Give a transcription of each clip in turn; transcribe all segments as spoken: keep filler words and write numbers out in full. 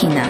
kina.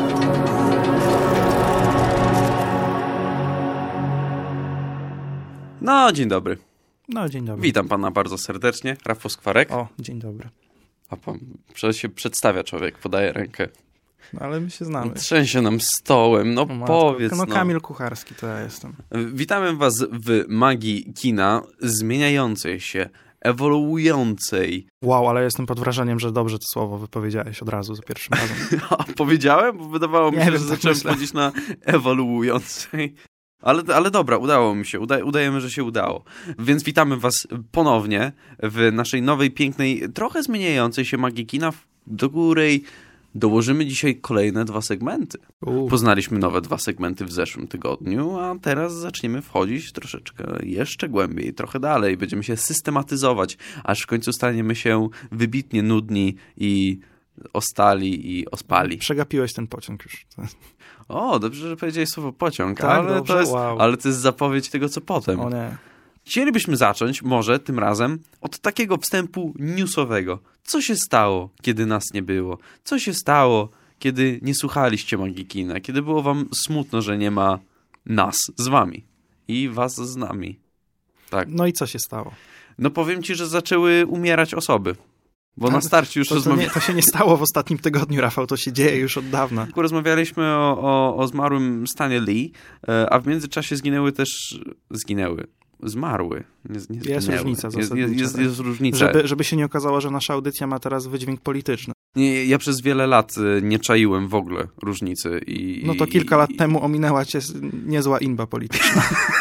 No, dzień dobry. No, dzień dobry. Witam pana bardzo serdecznie. Rafał Skwarek. O, dzień dobry. A pan przecież się przedstawia człowiek, podaje rękę. No, ale my się znamy. Trzęsie nam stołem, no O, powiedz. No, No, Kamil Kucharski to ja jestem. Witamy was w magii kina zmieniającej się, ewoluującej. Wow, ale jestem pod wrażeniem, że dobrze to słowo wypowiedziałeś od razu za pierwszym razem. A powiedziałem? Bo wydawało mi Nie się, wiem, że tak zacząłem myślę. powiedzieć na ewoluującej. Ale, ale dobra, udało mi się. Uda, udajemy, że się udało. Więc witamy was ponownie w naszej nowej, pięknej, trochę zmieniającej się magii kina, do której dołożymy dzisiaj kolejne dwa segmenty. U. Poznaliśmy nowe dwa segmenty w zeszłym tygodniu, a teraz zaczniemy wchodzić troszeczkę jeszcze głębiej, trochę dalej. Będziemy się systematyzować, aż w końcu staniemy się wybitnie nudni i ostali i ospali. Przegapiłeś ten pociąg już. O, dobrze, że powiedziałeś słowo pociąg, Tak, ale, dobrze, to jest, wow. ale to jest zapowiedź tego, co potem. O nie. Chcielibyśmy zacząć, może tym razem, od takiego wstępu newsowego. Co się stało, kiedy nas nie było? Co się stało, kiedy nie słuchaliście magii kina? Kiedy było wam smutno, że nie ma nas z wami i was z nami? Tak. No i co się stało? No powiem ci, że zaczęły umierać osoby. Bo na starcie już To, to, rozmawialiśmy... nie, to się nie stało w ostatnim tygodniu, Rafał, to się dzieje już od dawna. Rozmawialiśmy o, o, o zmarłym Stanie Lee, a w międzyczasie zginęły też... Zginęły. Zmarły. Nie, nie Jest zginęły. różnica Jest, zasadnicza. jest, jest, jest różnica. Żeby, żeby się nie okazało, że nasza audycja ma teraz wydźwięk polityczny. Nie, ja przez wiele lat y, nie czaiłem w ogóle różnicy. I, No to kilka i, lat i... temu ominęła cię niezła inba polityczna.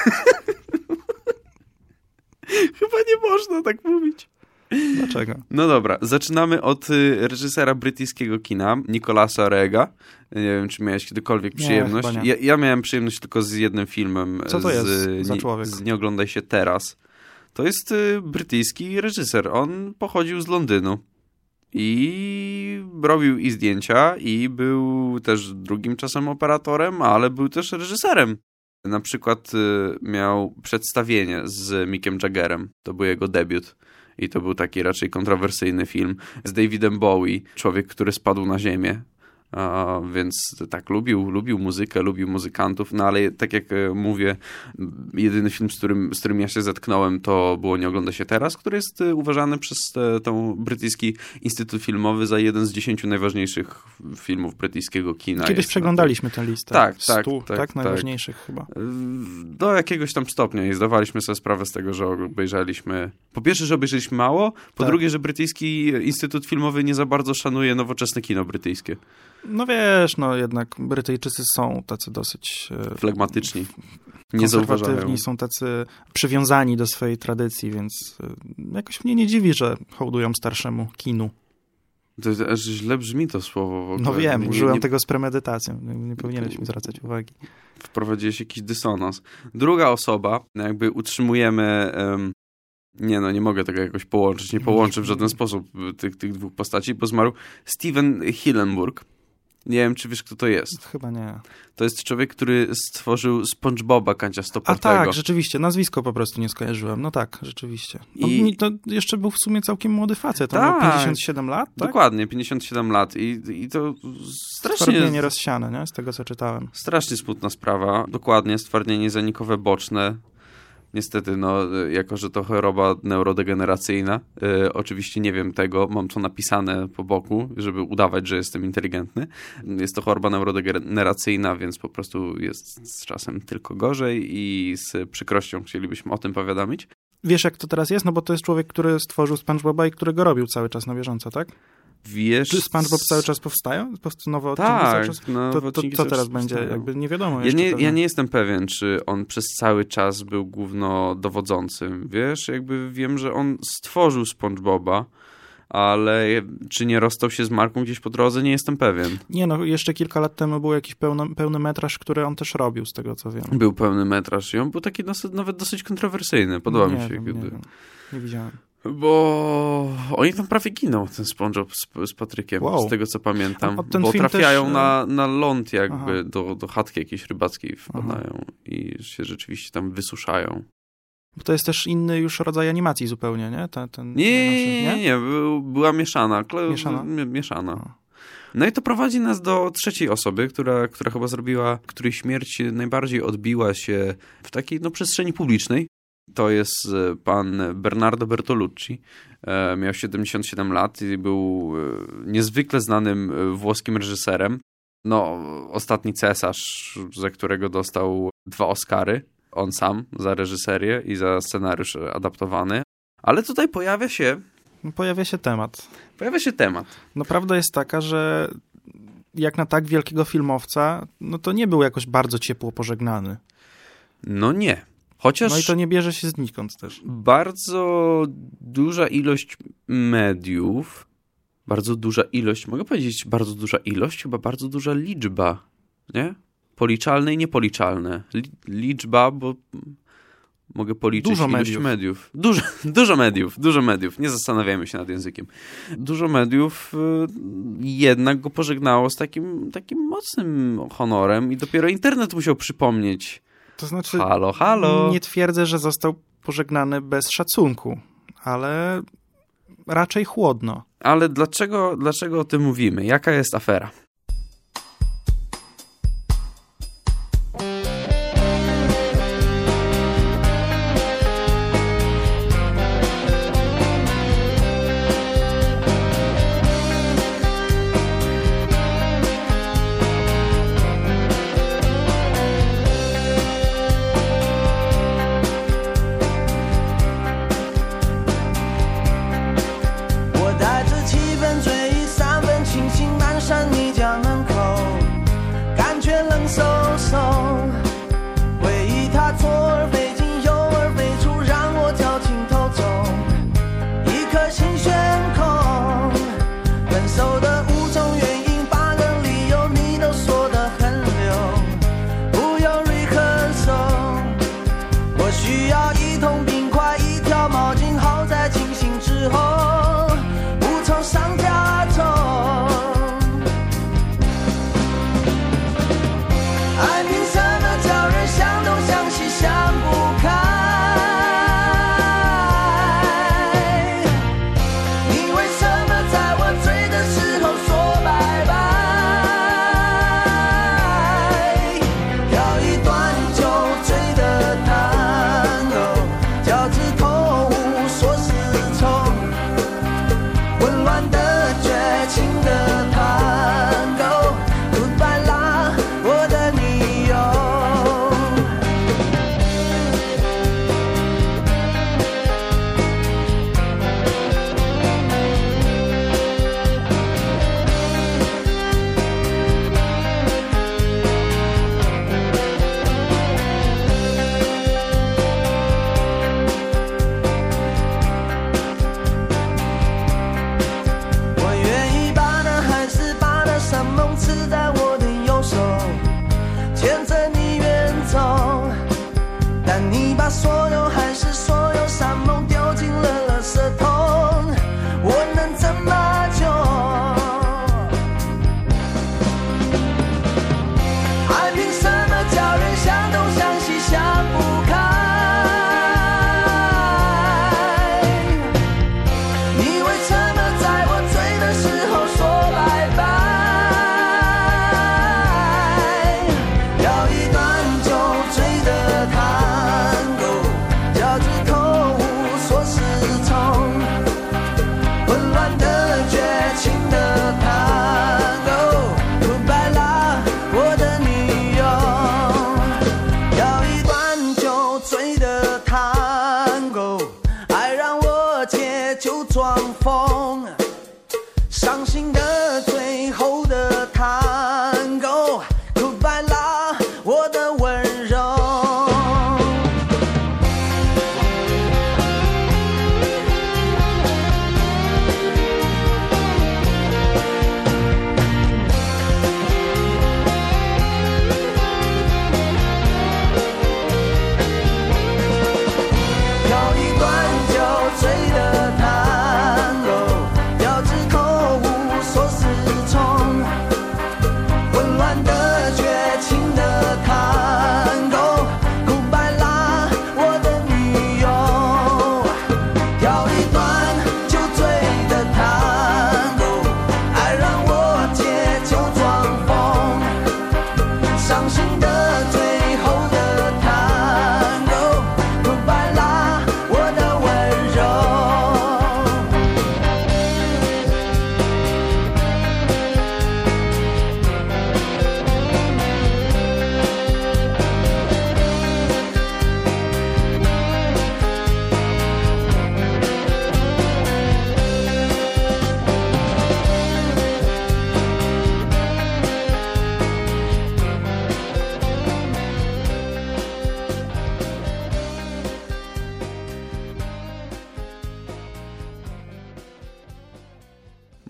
Chyba nie można tak mówić. Dlaczego? No dobra, zaczynamy od y, reżysera brytyjskiego kina, Nicolasa Rega. Nie wiem, czy miałeś kiedykolwiek Nie, przyjemność. chyba nie. Ja, ja miałem przyjemność tylko z jednym filmem. Co to z, jest za nie, człowiek? Z Nie oglądaj się teraz. To jest y, brytyjski reżyser. On pochodził z Londynu. I robił i zdjęcia, i był też drugim czasem operatorem, ale był też reżyserem. Na przykład y, miał przedstawienie z Mickiem Jaggerem. To był jego debiut. I to był taki raczej kontrowersyjny film z Davidem Bowie, człowiek, który spadł na ziemię. A, więc tak, lubił, lubił muzykę, lubił muzykantów, no ale tak jak e, mówię, jedyny film, z którym, z którym ja się zetknąłem, to było Nie ogląda się teraz, który jest e, uważany przez e, tą brytyjski Instytut Filmowy za jeden z dziesięciu najważniejszych filmów brytyjskiego kina. Kiedyś Jest przeglądaliśmy tę listę. Tak, tak, Stu, tak, tak, tak. najważniejszych chyba. e, do jakiegoś tam stopnia i zdawaliśmy sobie sprawę z tego, że obejrzeliśmy, po pierwsze, że obejrzeliśmy mało, po Tak. drugie, że brytyjski Instytut Filmowy nie za bardzo szanuje nowoczesne kino brytyjskie. No wiesz, no jednak Brytyjczycy są tacy dosyć e, Flegmatyczni. Nie zauważają. konserwatywni, są tacy przywiązani do swojej tradycji, więc e, jakoś mnie nie dziwi, że hołdują starszemu kinu. To aż źle brzmi to słowo w ogóle. No wiem, nie, użyłem nie, tego z premedytacją. Nie, nie powinieneś mi zwracać uwagi. Wprowadziłeś jakiś dysonans. Druga osoba, jakby utrzymujemy... Um, nie no, nie mogę tego jakoś połączyć. Nie połączę w żaden sposób tych, tych dwóch postaci, bo zmarł Steven Hillenburg. Nie wiem, czy wiesz, kto to jest. Chyba nie. To jest człowiek, który stworzył SpongeBoba A kanciastoportego. tak, rzeczywiście, nazwisko po prostu nie skojarzyłem. No tak, rzeczywiście. On, I- To jeszcze był w sumie całkiem młody facet. On Tak. miał pięćdziesiąt siedem lat, tak? Dokładnie, pięćdziesiąt siedem lat i, i to strasznie... Stwardnienie rozsiane, nie? Z tego, co czytałem. Strasznie smutna sprawa. Dokładnie, stwardnienie zanikowe boczne. Niestety, no, jako że to choroba neurodegeneracyjna, y, oczywiście nie wiem tego, mam to napisane po boku, żeby udawać, że jestem inteligentny. Jest to choroba neurodegeneracyjna, więc po prostu jest z czasem tylko gorzej i z przykrością chcielibyśmy o tym powiadomić. Wiesz, jak to teraz jest? No bo to jest człowiek, który stworzył SpongeBoba i którego robił cały czas na bieżąco, tak? Wiesz... Czy SpongeBob cały czas powstają? Po prostu nowe odcinki Tak, cały czas? no, To, to, odcinki co cały teraz czas będzie? powstają. Jakby nie wiadomo Ja jeszcze nie, pewnie. ja nie jestem pewien, czy on przez cały czas był głównodowodzącym. Wiesz, jakby wiem, że on stworzył SpongeBoba, ale czy nie rozstał się z marką gdzieś po drodze, nie jestem pewien. Nie, no jeszcze kilka lat temu był jakiś pełno, pełny metraż, który on też robił, z tego co wiem. Był pełny metraż i on był taki dosyć, nawet dosyć kontrowersyjny. Podoba nie mi się. Wiem, Kiedy... nie, wiem. nie widziałem. Bo oni tam prawie giną, ten SpongeBob z, z Patrykiem, Wow. z tego co pamiętam. A ten bo film trafiają też, na, na ląd jakby, Aha. do, do chatki jakiejś rybackiej wpadają i się rzeczywiście tam wysuszają. Bo to jest też inny już rodzaj animacji zupełnie, nie? Ten, ten Nie, nasz- nie, nie, nie, był- była mieszana. Kle- Mieszana? mi- Mieszana. No i to prowadzi nas do trzeciej osoby, która, która chyba zrobiła, której śmierć najbardziej odbiła się w takiej no, przestrzeni publicznej. To jest pan Bernardo Bertolucci. Miał siedemdziesiąt siedem lat i był niezwykle znanym włoskim reżyserem. No, Ostatni cesarz, za którego dostał dwa Oscary. On sam za reżyserię i za scenariusz adaptowany. Ale tutaj pojawia się... Pojawia się temat. Pojawia się temat. No prawda jest taka, że jak na tak wielkiego filmowca, no to nie był jakoś bardzo ciepło pożegnany. No nie. Chociaż no i to nie bierze się znikąd też. Bardzo duża ilość mediów, bardzo duża ilość, mogę powiedzieć bardzo duża ilość, chyba bardzo duża liczba, nie? Policzalne i niepoliczalne. Liczba, bo mogę policzyć dużo ilość mediów. mediów. Dużo, dużo mediów, dużo mediów. Nie zastanawiajmy się nad językiem. Dużo mediów jednak go pożegnało z takim, takim mocnym honorem i dopiero internet musiał przypomnieć. To znaczy, halo, halo. Nie twierdzę, że został pożegnany bez szacunku, ale raczej chłodno. Ale dlaczego, dlaczego o tym mówimy? Jaka jest afera?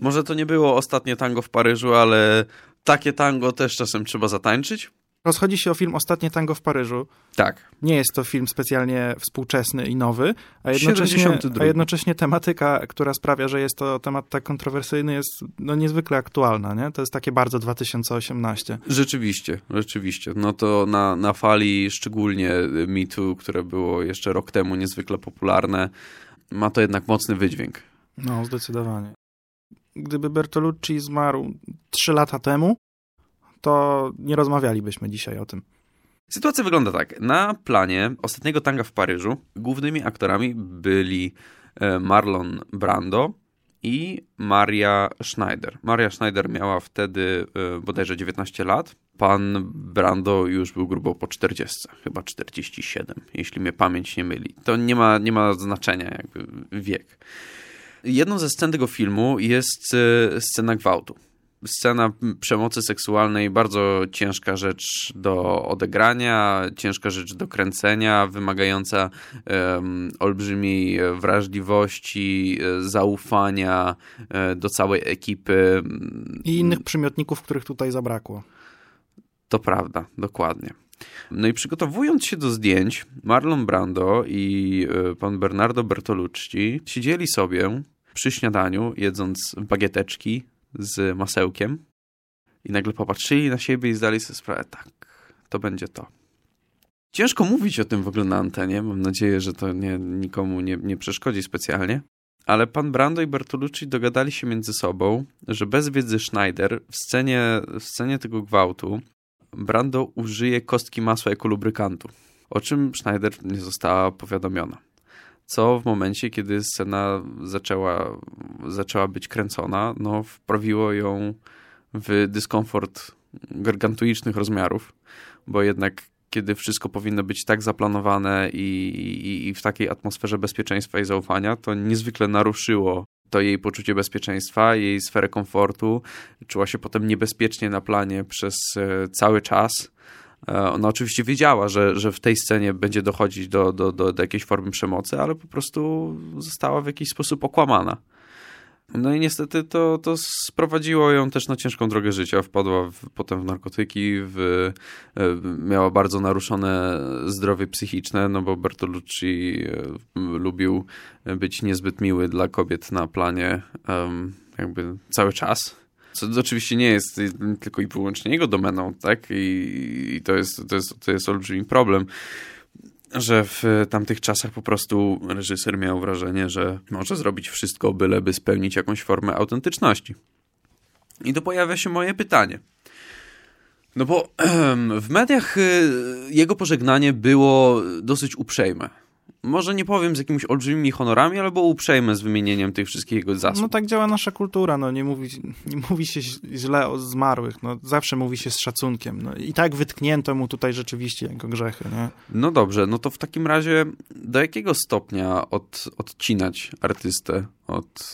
Może to nie było ostatnie tango w Paryżu, ale takie tango też czasem trzeba zatańczyć. Rozchodzi się o film Ostatnie tango w Paryżu. Tak. Nie jest to film specjalnie współczesny i nowy, a jednocześnie, a jednocześnie tematyka, która sprawia, że jest to temat tak kontrowersyjny, jest no niezwykle aktualna, nie? To jest takie bardzo dwa tysiące osiemnaście. Rzeczywiście, rzeczywiście. No to na, na fali szczególnie Me Too, które było jeszcze rok temu niezwykle popularne, ma to jednak mocny wydźwięk. No, zdecydowanie. Gdyby Bertolucci zmarł trzy lata temu, to nie rozmawialibyśmy dzisiaj o tym. Sytuacja wygląda tak. Na planie Ostatniego tanga w Paryżu głównymi aktorami byli Marlon Brando i Maria Schneider. Maria Schneider miała wtedy bodajże dziewiętnaście lat. Pan Brando już był grubo po czterdziestce, chyba czterdzieści siedem, jeśli mnie pamięć nie myli. To nie ma, nie ma znaczenia jakby wiek. Jedną ze scen tego filmu jest scena gwałtu. Scena przemocy seksualnej, bardzo ciężka rzecz do odegrania, ciężka rzecz do kręcenia, wymagająca um, olbrzymiej wrażliwości, zaufania do całej ekipy. I innych przymiotników, których tutaj zabrakło. To prawda, dokładnie. No i przygotowując się do zdjęć, Marlon Brando i pan Bernardo Bertolucci siedzieli sobie przy śniadaniu, jedząc bagieteczki z masełkiem i nagle popatrzyli na siebie i zdali sobie sprawę, tak, to będzie to. Ciężko mówić o tym w ogóle na antenie, mam nadzieję, że to nie, nikomu nie, nie przeszkodzi specjalnie, ale pan Brando i Bertolucci dogadali się między sobą, że bez wiedzy Schneider w scenie, w scenie tego gwałtu Brando użyje kostki masła jako lubrykantu, o czym Schneider nie została powiadomiona. Co w momencie, kiedy scena zaczęła, zaczęła być kręcona, no wprawiło ją w dyskomfort gargantuicznych rozmiarów, bo jednak kiedy wszystko powinno być tak zaplanowane i, i, i w takiej atmosferze bezpieczeństwa i zaufania, to niezwykle naruszyło to jej poczucie bezpieczeństwa, jej sferę komfortu. Czuła się potem niebezpiecznie na planie przez cały czas. Ona oczywiście wiedziała, że, że w tej scenie będzie dochodzić do, do, do, do jakiejś formy przemocy, ale po prostu została w jakiś sposób okłamana. No i niestety to, to sprowadziło ją też na ciężką drogę życia. Wpadła w, potem w narkotyki, w, miała bardzo naruszone zdrowie psychiczne, no bo Bertolucci lubił być niezbyt miły dla kobiet na planie jakby cały czas. Co oczywiście nie jest tylko i wyłącznie jego domeną, tak? I, i to, jest, to, jest, to jest olbrzymi problem, że w tamtych czasach po prostu reżyser miał wrażenie, że może zrobić wszystko, byleby spełnić jakąś formę autentyczności. I tu pojawia się moje pytanie. No bo w mediach jego pożegnanie było dosyć uprzejme. Może nie powiem z jakimiś olbrzymimi honorami, ale było uprzejme z wymienieniem tych wszystkich jego zasług. No tak działa nasza kultura, no nie mówi, nie mówi się źle o zmarłych, no zawsze mówi się z szacunkiem. No i tak wytknięto mu tutaj rzeczywiście jego grzechy, nie? No dobrze, no to w takim razie do jakiego stopnia od, odcinać artystę od,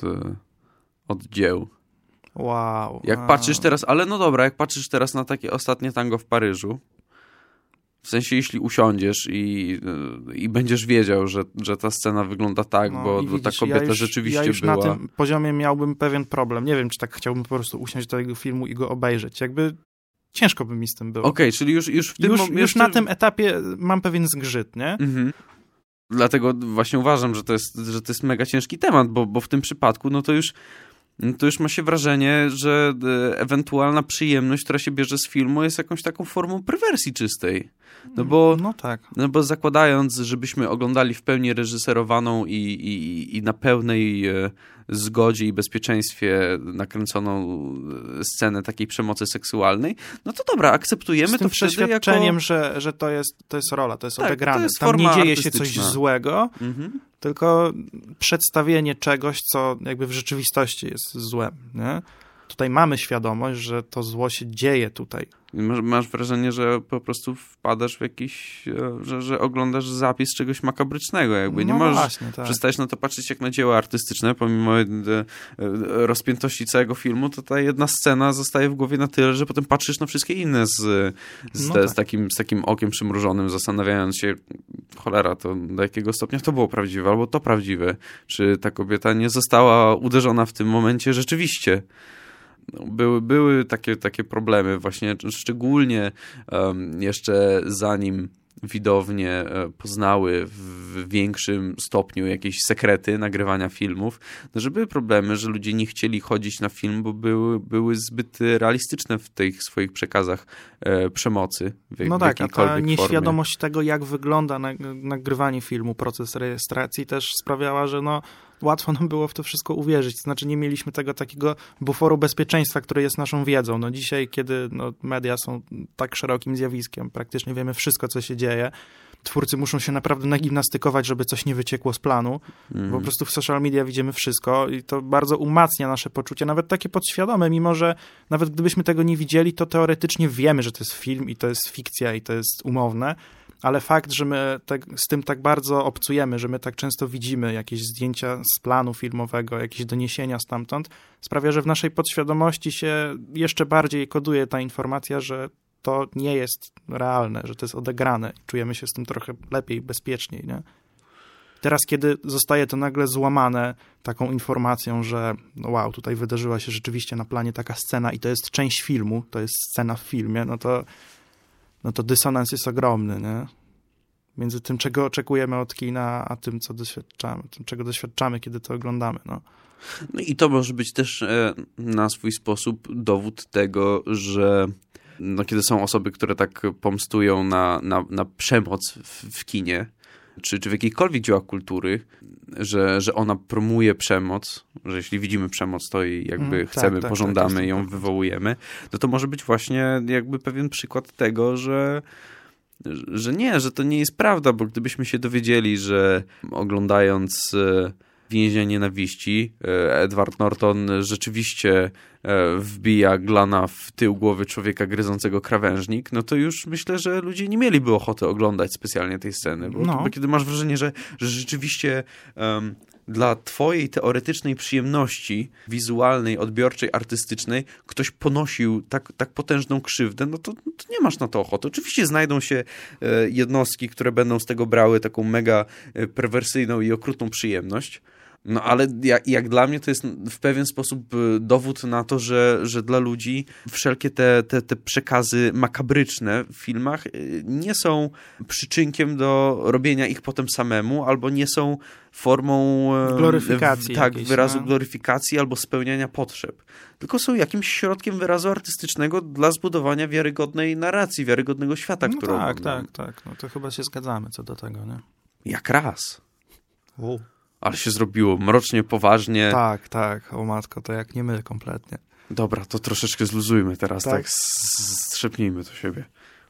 od dzieł? Wow. Jak wow. patrzysz teraz, ale no dobra, jak patrzysz teraz na takie Ostatnie tango w Paryżu, w sensie, jeśli usiądziesz i, i będziesz wiedział, że, że ta scena wygląda tak, no, bo widzisz, ta kobieta ja już, rzeczywiście ja już była... na tym poziomie miałbym pewien problem. Nie wiem, czy tak chciałbym po prostu usiąść do tego filmu i go obejrzeć. Jakby ciężko by mi z tym było. Okej, okay, czyli już, już w tym... Już, mom- już na tym etapie mam pewien zgrzyt, nie? Mhm. Dlatego właśnie uważam, że to jest, że to jest mega ciężki temat, bo, bo w tym przypadku no to już... to już ma się wrażenie, że ewentualna przyjemność, która się bierze z filmu, jest jakąś taką formą perwersji czystej. No bo, no tak. No bo zakładając, żebyśmy oglądali w pełni reżyserowaną i, i, i na pełnej zgodzie i bezpieczeństwie nakręconą scenę takiej przemocy seksualnej, no to dobra, akceptujemy z tym to wtedy przeświadczeniem, jako... że, że to jest, to jest rola, to jest tak, odegrane. To jest Tam nie dzieje się artystyczna. coś złego, mhm. tylko przedstawienie czegoś, co jakby w rzeczywistości jest złem, nie? tutaj mamy świadomość, że to zło się dzieje tutaj. Masz, masz wrażenie, że po prostu wpadasz w jakiś, że, że oglądasz zapis czegoś makabrycznego, jakby nie no możesz właśnie, tak. przestać na to patrzeć jak na dzieło artystyczne, pomimo e, rozpiętości całego filmu, to ta jedna scena zostaje w głowie na tyle, że potem patrzysz na wszystkie inne z, z, no te, tak. z, takim, z takim okiem przymrużonym, zastanawiając się, cholera, to do jakiego stopnia to było prawdziwe, albo to prawdziwe, czy ta kobieta nie została uderzona w tym momencie rzeczywiście. No, były, były takie, takie problemy właśnie, szczególnie um, jeszcze zanim widownie poznały w większym stopniu jakieś sekrety nagrywania filmów, no, że były problemy, że ludzie nie chcieli chodzić na film, bo były, były zbyt realistyczne w tych swoich przekazach e, przemocy. W, no w tak, a ta nieświadomość formie. tego, jak wygląda nagrywanie filmu, proces rejestracji też sprawiała, że no łatwo nam było w to wszystko uwierzyć. To znaczy nie mieliśmy tego takiego buforu bezpieczeństwa, który jest naszą wiedzą. No dzisiaj, kiedy no, media są tak szerokim zjawiskiem, praktycznie wiemy wszystko, co się dzieje, twórcy muszą się naprawdę nagimnastykować, żeby coś nie wyciekło z planu. Mm. Po prostu w social media widzimy wszystko i to bardzo umacnia nasze poczucie, nawet takie podświadome, mimo że nawet gdybyśmy tego nie widzieli, to teoretycznie wiemy, że to jest film i to jest fikcja i to jest umowne, ale fakt, że my tak, z tym tak bardzo obcujemy, że my tak często widzimy jakieś zdjęcia z planu filmowego, jakieś doniesienia stamtąd, sprawia, że w naszej podświadomości się jeszcze bardziej koduje ta informacja, że to nie jest realne, że to jest odegrane. Czujemy się z tym trochę lepiej, bezpieczniej, nie? Teraz, kiedy zostaje to nagle złamane taką informacją, że no wow, tutaj wydarzyła się rzeczywiście na planie taka scena i to jest część filmu, to jest scena w filmie, no to no to dysonans jest ogromny, nie? Między tym, czego oczekujemy od kina, a tym, co doświadczamy, tym, czego doświadczamy, kiedy to oglądamy, no. No i to może być też e, na swój sposób dowód tego, że no, kiedy są osoby, które tak pomstują na, na, na przemoc w, w kinie, czy, czy w jakichkolwiek dziełach kultury, że, że ona promuje przemoc, że jeśli widzimy przemoc, to i jakby mm, chcemy, tak, pożądamy, tak, ją tak. wywołujemy, no to może być właśnie jakby pewien przykład tego, że że nie, że to nie jest prawda, bo gdybyśmy się dowiedzieli, że oglądając Więzienia Nienawiści Edward Norton rzeczywiście wbija glana w tył głowy człowieka gryzącego krawężnik, no to już myślę, że ludzie nie mieliby ochoty oglądać specjalnie tej sceny, bo, no. bo kiedy masz wrażenie, że, że rzeczywiście um, dla twojej teoretycznej przyjemności wizualnej, odbiorczej, artystycznej ktoś ponosił tak, tak potężną krzywdę, no to, no to nie masz na to ochoty. Oczywiście znajdą się e, jednostki, które będą z tego brały taką mega e, perwersyjną i okrutną przyjemność. No ale jak, jak dla mnie to jest w pewien sposób dowód na to, że, że dla ludzi wszelkie te, te, te przekazy makabryczne w filmach nie są przyczynkiem do robienia ich potem samemu, albo nie są formą gloryfikacji, w, tak, jakiejś, wyrazu no? gloryfikacji albo spełniania potrzeb. Tylko są jakimś środkiem wyrazu artystycznego dla zbudowania wiarygodnej narracji, wiarygodnego świata, no którą tak, oglądamy. tak, tak. No to chyba się zgadzamy co do tego, nie? Jak raz. U. Ale się zrobiło mrocznie, poważnie. Tak, tak. O matko, to jak nie my kompletnie. Dobra, to troszeczkę zluzujmy teraz, tak, tak strzepnijmy do siebie.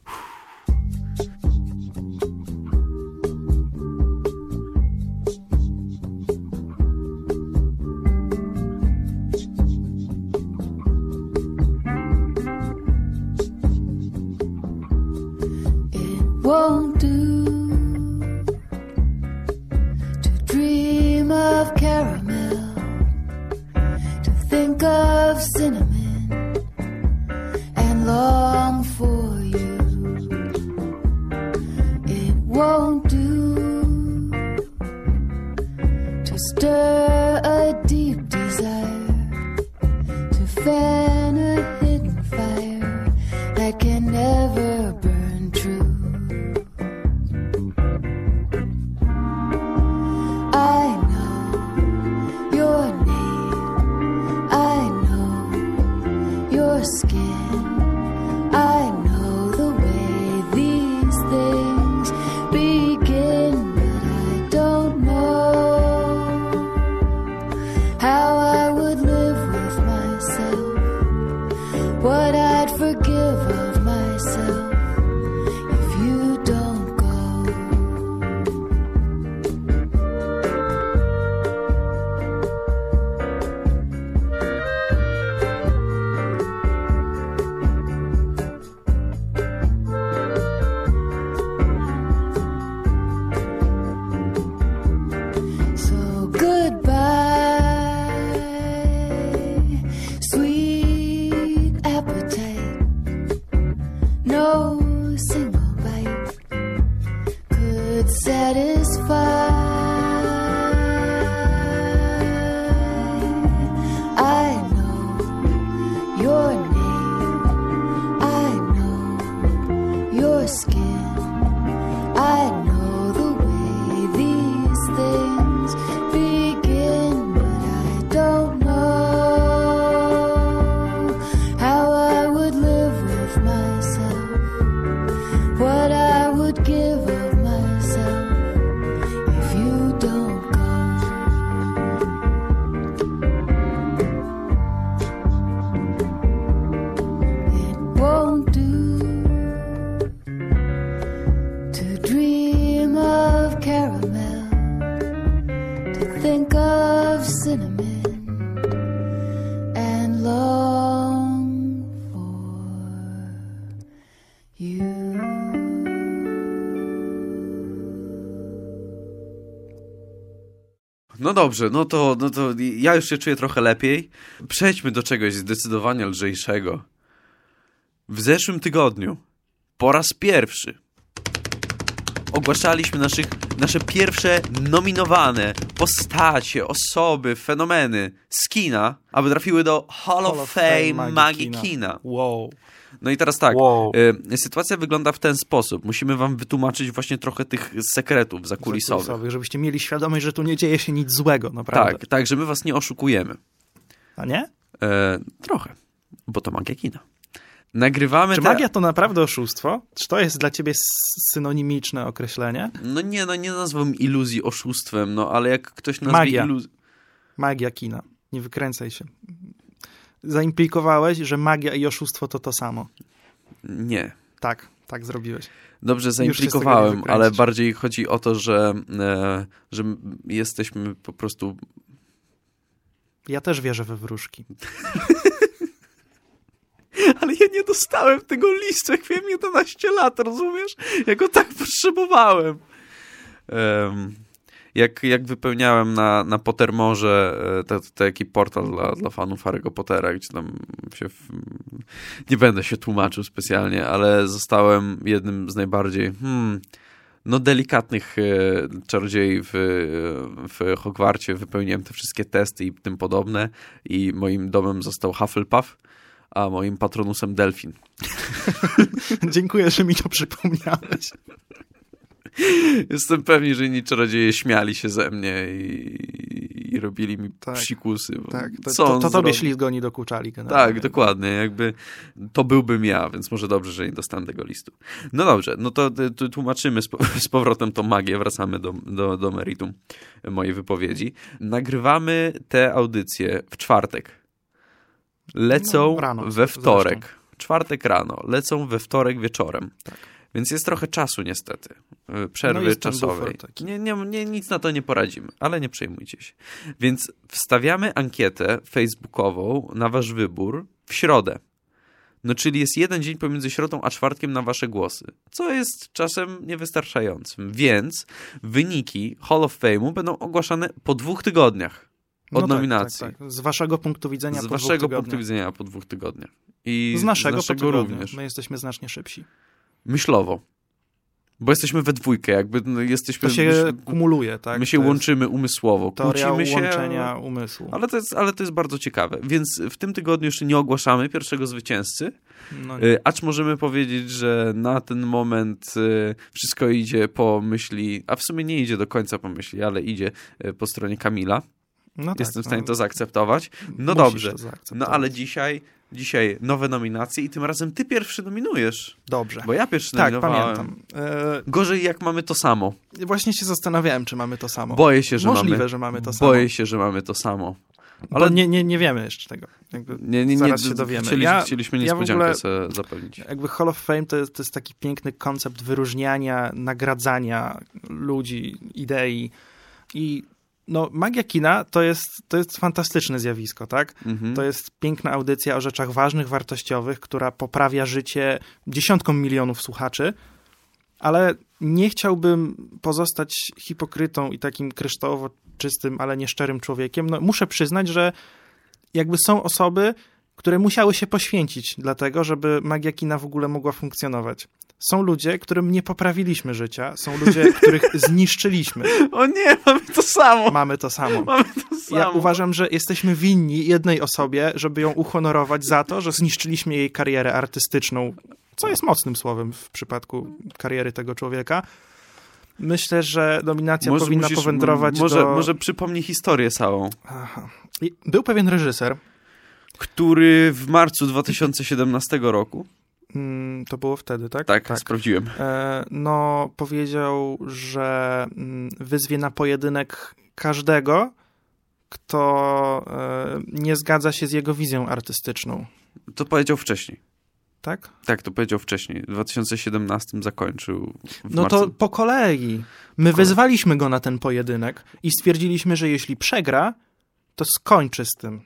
It won't do of caramel, to think of cinnamon and long for you. It won't do to stir a deep desire, to fan a hidden fire that can never burn true. I skin, I know the way these things begin, but I don't know how I would live with myself, what I'd forgive of myself if you don't go. no single bite could satisfy. I know your name, I know your skin, I know the way these things begin, but I don't know how I would live with myself, what I would give of myself if you don't go. It won't do to dream of caramel, to think of cinnamon and long for you. No dobrze, no to, no to ja już się czuję trochę lepiej. Przejdźmy do czegoś zdecydowanie lżejszego. W zeszłym tygodniu po raz pierwszy ogłaszaliśmy naszych, nasze pierwsze nominowane postacie, osoby, fenomeny z kina, aby trafiły do Hall, Hall of Fame, Fame Magii kina. kina. Wow. No i teraz tak, wow. y, sytuacja wygląda w ten sposób. Musimy wam wytłumaczyć właśnie trochę tych sekretów zakulisowych. zakulisowych. Żebyście mieli świadomość, że tu nie dzieje się nic złego, naprawdę. Tak, tak, że my was nie oszukujemy. A nie? E, trochę, bo to magia kina. Nagrywamy Czy te... magia to naprawdę oszustwo? Czy to jest dla ciebie synonimiczne określenie? No nie, no nie nazwałbym iluzji oszustwem, no ale jak ktoś nazwie magia. iluzję... Magia kina. Nie wykręcaj się. Zaimplikowałeś, że magia i oszustwo to to samo. Nie. Tak, tak zrobiłeś. Dobrze, zaimplikowałem, ale bardziej chodzi o to, że, e, że jesteśmy po prostu... Ja też wierzę we wróżki. Ale ja nie dostałem tego listu, jak miałem jedenaście lat, rozumiesz? Ja go tak potrzebowałem. Um, jak, jak wypełniałem na, na Pottermorze to, to taki portal dla, dla fanów Harry'ego Pottera, gdzie tam się... W... Nie będę się tłumaczył specjalnie, ale zostałem jednym z najbardziej... Hmm, no delikatnych e, czarodziei w, w Hogwarcie. Wypełniłem te wszystkie testy i tym podobne i moim domem został Hufflepuff, a moim patronusem delfin. Dziękuję, że mi to przypomniałeś. Jestem pewny, że inni czarodzieje śmiali się ze mnie i, i robili mi tak, psikusy. Tak, to, to, to, to tobie ślizgo nie dokuczali. Tak, dokładnie. Jakby to byłbym ja, więc może dobrze, że nie dostałem tego listu. No dobrze, no to, to tłumaczymy z, z powrotem tą magię, wracamy do, do, do meritum mojej wypowiedzi. Nagrywamy te audycje w czwartek. Lecą no, rano, we wtorek. Zresztą. Czwartek rano. Lecą we wtorek wieczorem. Tak. Więc jest trochę czasu niestety. Przerwy no czasowej. Nie, nie, nie, nic na to nie poradzimy, ale nie przejmujcie się. Więc wstawiamy ankietę facebookową na wasz wybór w środę. No czyli jest jeden dzień pomiędzy środą a czwartkiem na wasze głosy. Co jest czasem niewystarczającym. Więc wyniki Hall of Fame'u będą ogłaszane po dwóch tygodniach. Od no nominacji. Tak, tak, tak. Z waszego punktu widzenia z po waszego dwóch punktu widzenia po dwóch tygodniach. I z naszego, z naszego po również. My jesteśmy znacznie szybsi. Myślowo. Bo jesteśmy we dwójkę, jakby no, jesteśmy... To się my, kumuluje, tak? My się to łączymy umysłowo. Teoria się, łączenia umysłu. Ale to, jest, ale to jest bardzo ciekawe. Więc w tym tygodniu jeszcze nie ogłaszamy pierwszego zwycięzcy. No nie. Acz możemy powiedzieć, że na ten moment wszystko idzie po myśli, a w sumie nie idzie do końca po myśli, ale idzie po stronie Kamila. No tak, Jestem w stanie no, to zaakceptować. No dobrze. No ale dzisiaj, dzisiaj nowe nominacje i tym razem ty pierwszy nominujesz. Dobrze. Bo ja pierwszy tak, nominowałem. Pamiętam. E... Gorzej jak mamy to samo. Właśnie się zastanawiałem, czy mamy to samo. Boję się, że Możliwe, mamy. że mamy to samo. Boję się, że mamy to samo. Ale nie, nie, nie wiemy jeszcze tego. Jakby nie, nie, zaraz nie, się dowiemy. Chcieli, ja, chcieliśmy niespodziankę ja sobie zapewnić. Jakby Hall of Fame to, to jest taki piękny koncept wyróżniania, nagradzania ludzi, idei i no, magia kina to jest, to jest fantastyczne zjawisko, tak? Mhm. To jest piękna audycja o rzeczach ważnych, wartościowych, która poprawia życie dziesiątkom milionów słuchaczy, ale nie chciałbym pozostać hipokrytą i takim kryształowo czystym, ale nieszczerym człowiekiem. No, muszę przyznać, że jakby są osoby, które musiały się poświęcić dlatego, żeby magia kina w ogóle mogła funkcjonować. Są ludzie, którym nie poprawiliśmy życia, są ludzie, których zniszczyliśmy. O nie, mamy to samo. Mamy to samo. Mamy to samo. Ja uważam, że jesteśmy winni jednej osobie, żeby ją uhonorować za to, że zniszczyliśmy jej karierę artystyczną, co jest mocnym słowem w przypadku kariery tego człowieka. Myślę, że nominacja może powinna musisz, powędrować może, do... Może przypomnij historię całą. Aha. Był pewien reżyser, który w marcu dwa tysiące siedemnastego roku mm, to było wtedy, tak? Tak, tak. sprawdziłem. E, no, powiedział, że mm, wyzwie na pojedynek każdego, kto e, nie zgadza się z jego wizją artystyczną. To powiedział wcześniej. Tak? Tak, to powiedział wcześniej. W dwa tysiące siedemnastym zakończył. W no marcu. To po kolei. My po wezwaliśmy go na ten pojedynek i stwierdziliśmy, że jeśli przegra, to skończy z tym.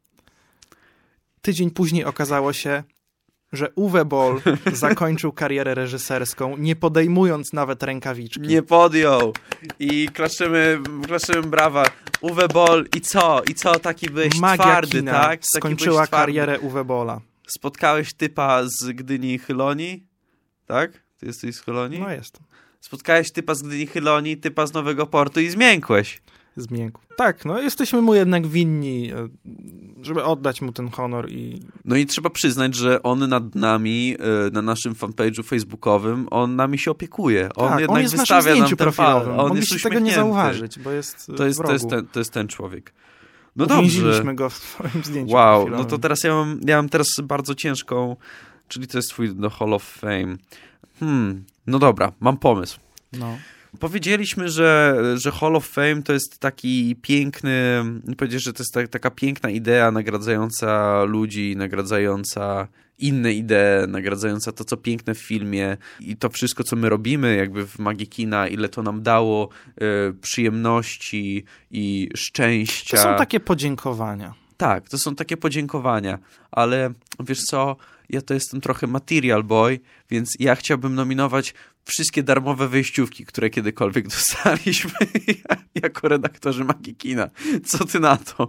Tydzień później okazało się, że Uwe Boll zakończył karierę reżyserską, nie podejmując nawet rękawiczki. Nie podjął. I klaszczymy, klaszczymy brawa. Uwe Boll i co? I co? Taki byłeś Magia twardy, kina tak? Taki skończyła karierę Uwe Bolla. Spotkałeś typa z Gdyni Chylonii? Tak? Ty jesteś z Chylonii? No jest. Spotkałeś typa z Gdyni Chylonii, typa z Nowego Portu i zmiękłeś. Zmiękł. Tak, no jesteśmy mu jednak winni, żeby oddać mu ten honor i... No i trzeba przyznać, że on nad nami, na naszym fanpage'u facebookowym, on nami się opiekuje. On tak, jednak on jest wystawia w naszym nam ten profilowym. fal. On Mogliście jest tego nie uśmiechnięty. zauważyć, bo jest to jest, w rogu. to jest, ten, to jest ten człowiek. No Uwięziliśmy dobrze. go w swoim zdjęciu Wow, profilowym. no to teraz ja mam, ja mam teraz bardzo ciężką, czyli to jest twój do Hall of Fame. Hmm, no dobra, mam pomysł. No. Powiedzieliśmy, że, że Hall of Fame to jest taki piękny, powiedzieć, że to jest ta, taka piękna idea nagradzająca ludzi, nagradzająca inne idee, nagradzająca to, co piękne w filmie i to wszystko, co my robimy jakby w magii kina, ile to nam dało y, przyjemności i szczęścia. To są takie podziękowania. Tak, to są takie podziękowania, ale wiesz co, ja to jestem trochę material boy, więc ja chciałbym nominować wszystkie darmowe wejściówki, które kiedykolwiek dostaliśmy jako redaktorzy Magii Kina. Co ty na to?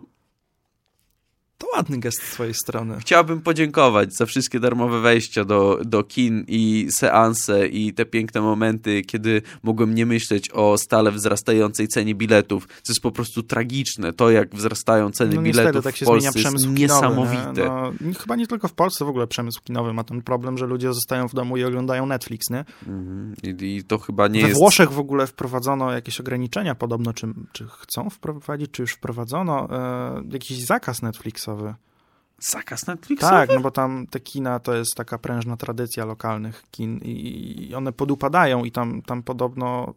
To ładny gest z twojej strony. Chciałbym podziękować za wszystkie darmowe wejścia do, do kin i seanse i te piękne momenty, kiedy mogłem nie myśleć o stale wzrastającej cenie biletów. To jest po prostu tragiczne. To, jak wzrastają ceny no biletów niestety, tak się w Polsce zmienia jest przemysł niesamowite. Kinowy, no, chyba nie tylko w Polsce, w ogóle przemysł kinowy ma ten problem, że ludzie zostają w domu i oglądają Netflix, nie? Mhm. I, I to chyba nie We jest... We Włoszech w ogóle wprowadzono jakieś ograniczenia podobno, czy, czy chcą wprowadzić, czy już wprowadzono e, jakiś zakaz Netflixowy. Zakaz Netflixowy? Tak, no bo tam te kina to jest taka prężna tradycja lokalnych kin i one podupadają i tam, tam podobno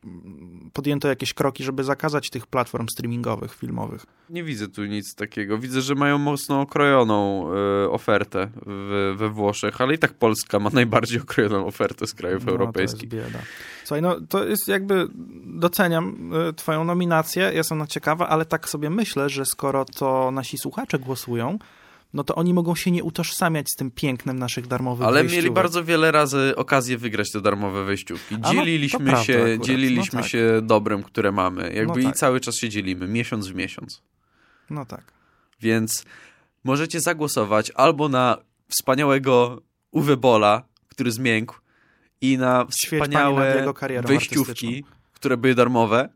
podjęto jakieś kroki, żeby zakazać tych platform streamingowych, filmowych. Nie widzę tu nic takiego. Widzę, że mają mocno okrojoną y, ofertę w, we Włoszech, ale i tak Polska ma najbardziej okrojoną ofertę z krajów no, europejskich. To jest bieda. Słuchaj, no to jest jakby, doceniam y, twoją nominację, jestem na ciekawa, ale tak sobie myślę, że skoro to nasi słuchacze głosują, no to oni mogą się nie utożsamiać z tym pięknem naszych darmowych Ale wejściówek. mieli bardzo wiele razy okazję wygrać te darmowe wejściówki. Dzieliliśmy, no, się, akurat. dzieliliśmy no tak. się dobrem, które mamy. Jakby no i tak. cały czas się dzielimy, miesiąc w miesiąc. No tak. Więc możecie zagłosować albo na wspaniałego Uwe Bolla, który zmiękł, i na wspaniałe wejściówki, które były darmowe.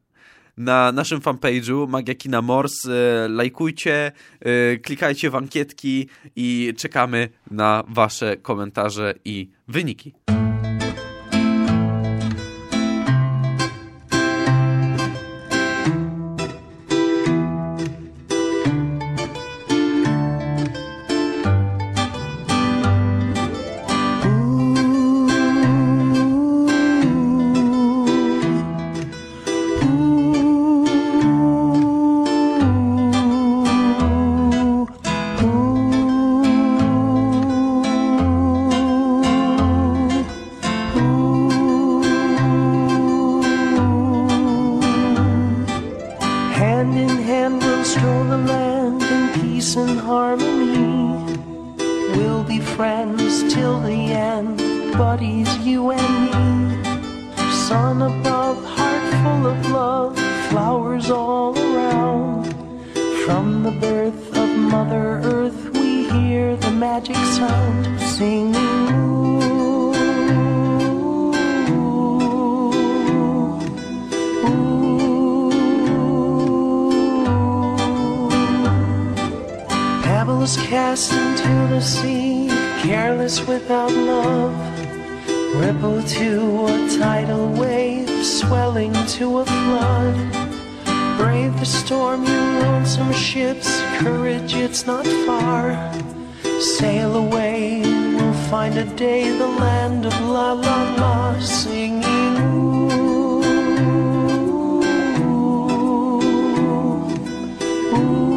Na naszym fanpage'u Magia Kina Mors e, lajkujcie, e, klikajcie w ankietki i czekamy na wasze komentarze i wyniki. From the birth of Mother Earth we hear the magic sound singing. Ooh, ooh. Pebbles cast into the sea, careless without love. Ripple to a tidal wave, swelling to a flood. Brave the storm, you lonesome ships, courage, it's not far. Sail away, we'll find a day, the land of la la la, singing. Ooh, ooh.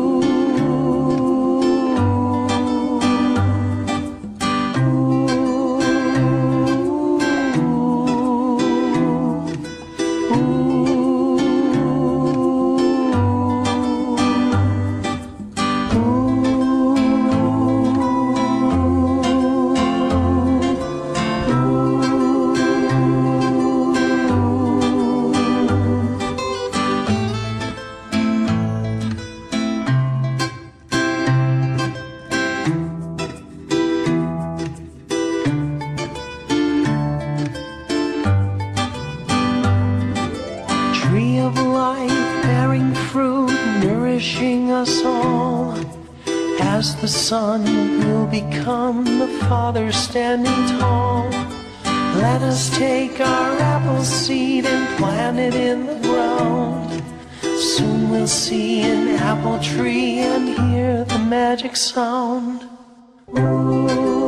The Son will become the Father standing tall. Let us take our apple seed and plant it in the ground. Soon we'll see an apple tree and hear the magic sound. Ooh.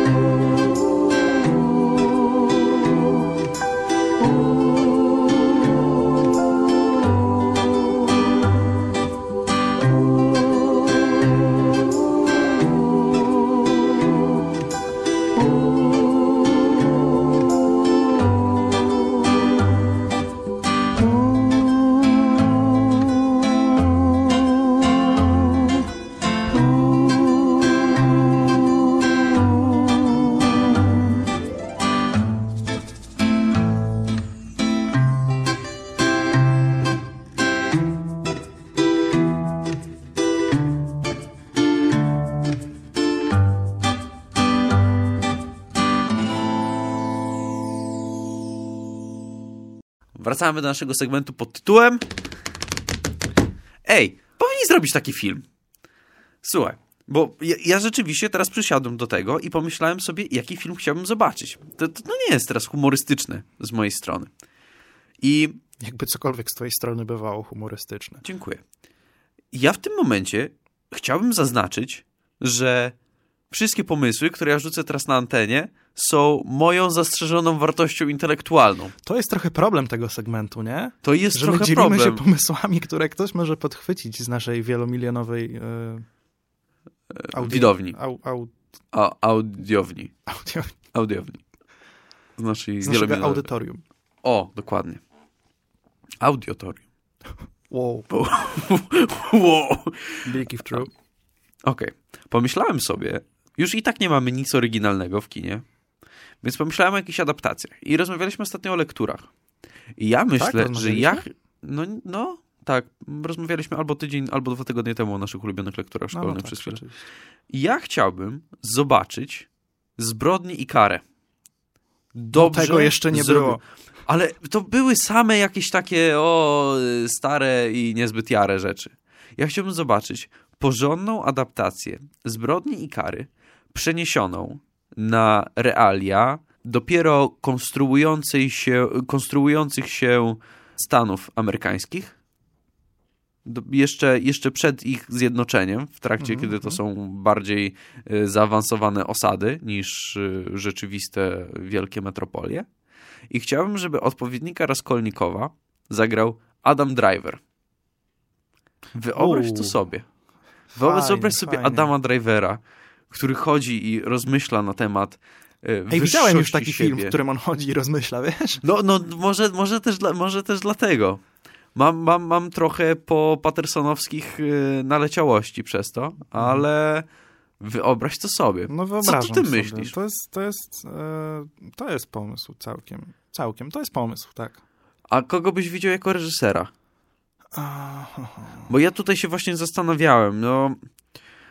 Wracamy do naszego segmentu pod tytułem Ej, powinni zrobić taki film. Słuchaj, bo ja, ja rzeczywiście teraz przysiadłem do tego i pomyślałem sobie, jaki film chciałbym zobaczyć. To, to no nie jest teraz humorystyczne z mojej strony. I jakby cokolwiek z twojej strony bywało humorystyczne. Dziękuję. Ja w tym momencie chciałbym zaznaczyć, że wszystkie pomysły, które ja rzucę teraz na antenie, są moją zastrzeżoną wartością intelektualną. To jest trochę problem tego segmentu, nie? To jest że trochę my dzielimy problem. się pomysłami, które ktoś może podchwycić z naszej wielomilionowej e, audi- widowni. Au, au, A, audiowni. Audiowni. Audiowni. Z naszej z naszego audytorium. O, dokładnie. Audiotorium. Wow. Wow. Big if true. Okej. Okay. Pomyślałem sobie, już i tak nie mamy nic oryginalnego w kinie, więc pomyślałem o jakichś adaptacjach. I rozmawialiśmy ostatnio o lekturach. I ja myślę, tak, że ja... No, no, tak. Rozmawialiśmy albo tydzień, albo dwa tygodnie temu o naszych ulubionych lekturach szkolnych no, no, przez chwilę. Tak, I ja chciałbym zobaczyć Zbrodnię i karę. Dobrze. Tego jeszcze nie zrobił. było. Ale to były same jakieś takie o stare i niezbyt jare rzeczy. Ja chciałbym zobaczyć porządną adaptację Zbrodni i kary przeniesioną na realia dopiero konstruującej się, konstruujących się Stanów amerykańskich. Do, jeszcze, jeszcze przed ich zjednoczeniem, w trakcie, mm-hmm. kiedy to są bardziej y, zaawansowane osady niż y, rzeczywiste wielkie metropolie. I chciałbym, żeby odpowiednika Raskolnikowa zagrał Adam Driver. Wyobraź Uu. to sobie. Wyobraź Fajnie, sobie fajnie. Adama Drivera, który chodzi i rozmyśla na temat y, Ej, widziałem już taki siebie. film, w którym on chodzi i rozmyśla, wiesz? No, no może, może, też, dla, może też dlatego. Mam, mam, mam trochę po patersonowskich y, naleciałości przez to, ale wyobraź to sobie. No wyobrażam Co ty sobie. myślisz? To jest, to jest, e, to jest pomysł całkiem. Całkiem, to jest pomysł, tak. A kogo byś widział jako reżysera? Bo ja tutaj się właśnie zastanawiałem, no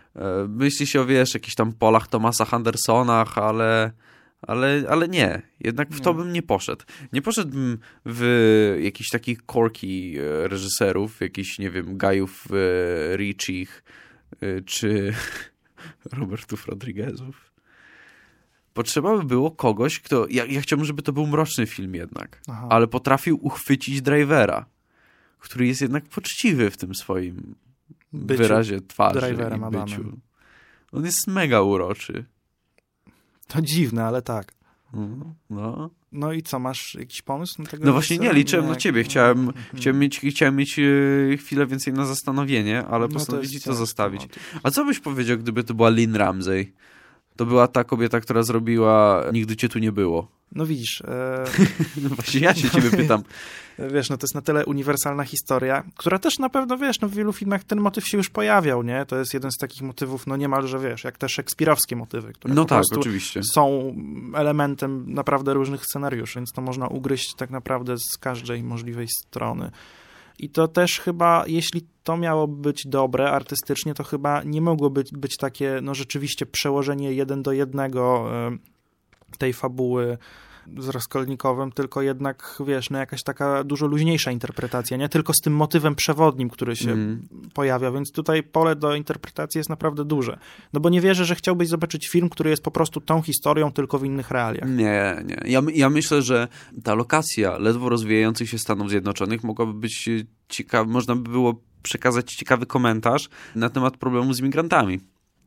Myśli się o, wiesz, jakichś tam Polach Thomasa Hendersonach, ale, ale, ale nie. Jednak w to bym nie poszedł. Nie poszedłbym w jakichś takich korki reżyserów, jakichś, nie wiem, Gajów Ritchiich, czy Robertów Rodriguezów. Potrzeba by było kogoś, kto... Ja, ja chciałbym, żeby to był mroczny film jednak, Aha. ale potrafił uchwycić Drivera, który jest jednak poczciwy w tym swoim byciu, wyrazie twarzy Driverem i byciu. On jest mega uroczy. To dziwne, ale tak. No. No, no i co, masz jakiś pomysł na tego? No właśnie nie, liczyłem nie, na ciebie. Chciałem, hmm. chciałem mieć, chciałem mieć e, chwilę więcej na zastanowienie, ale no postanowili ci to zostawić. A co byś powiedział, gdyby to była Lynn Ramsey? To była ta kobieta, która zrobiła Nigdy cię tu nie było. No widzisz. E... no właśnie ja się ciebie pytam. Wiesz, no to jest na tyle uniwersalna historia, która też na pewno, wiesz, no w wielu filmach ten motyw się już pojawiał, nie? To jest jeden z takich motywów, no niemalże, wiesz, jak te szekspirowskie motywy, które no po tak, prostu oczywiście. są elementem naprawdę różnych scenariuszy, więc to można ugryźć tak naprawdę z każdej możliwej strony. I to też chyba, jeśli to miało być dobre artystycznie, to chyba nie mogło być, być takie, no rzeczywiście przełożenie jeden do jednego tej fabuły z Raskolnikowem, tylko jednak, wiesz, no jakaś taka dużo luźniejsza interpretacja, nie tylko z tym motywem przewodnim, który się mm. pojawia, więc tutaj pole do interpretacji jest naprawdę duże. No bo nie wierzę, że chciałbyś zobaczyć film, który jest po prostu tą historią, tylko w innych realiach. Nie, nie. Ja, ja myślę, że ta lokacja ledwo rozwijających się Stanów Zjednoczonych mogłaby być ciekawa, można by było przekazać ciekawy komentarz na temat problemu z migrantami.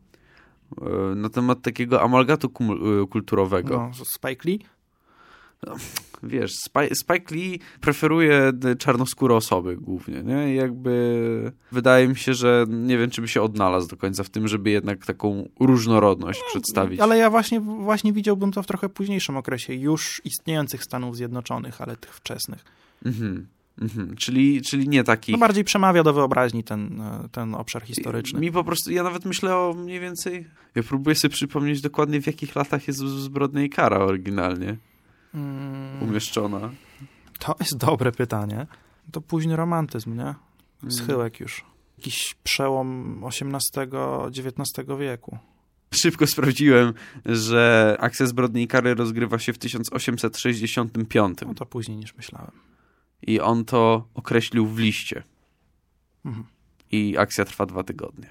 Na temat takiego amalgatu kulturowego. No, Spike Lee? No, wiesz, Spike, Spike Lee preferuje czarnoskóre osoby głównie, nie? I jakby wydaje mi się, że nie wiem, czy by się odnalazł do końca w tym, żeby jednak taką różnorodność no, przedstawić. Ale ja właśnie, właśnie widziałbym to w trochę późniejszym okresie już istniejących Stanów Zjednoczonych, ale tych wczesnych. Mhm. Mhm. Czyli, czyli nie taki... No bardziej przemawia do wyobraźni ten, ten obszar historyczny. Mi po prostu, ja nawet myślę o mniej więcej... Ja próbuję sobie przypomnieć dokładnie, w jakich latach jest Zbrodnia i kara oryginalnie hmm. umieszczona. To jest dobre pytanie. To późny romantyzm, nie? Schyłek już. Jakiś przełom osiemnastego dziewiętnastego wieku. Szybko sprawdziłem, że akcja Zbrodni i kary rozgrywa się w tysiąc osiemset sześćdziesiątym piątym. No to później niż myślałem. I on to określił w liście. Mhm. I akcja trwa dwa tygodnie.